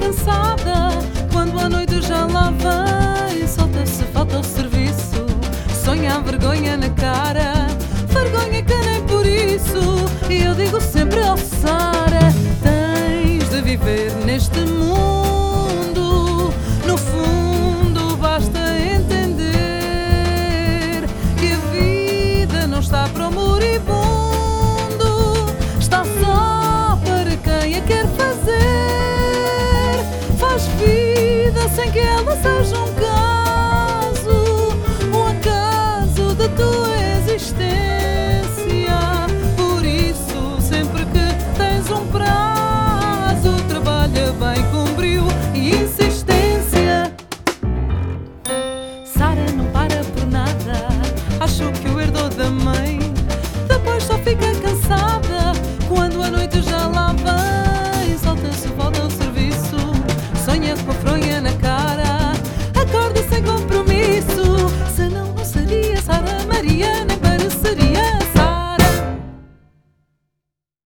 cansada, quando a noite já lá vem, solta-se, falta o serviço, sonha a vergonha na cara, vergonha que nem por isso. E eu digo sempre ao Sara: tens de viver neste mundo, no fundo basta entender que a vida não está para o moribundo, está só para quem a quer fazer. Faz vida sem que ela seja um cão.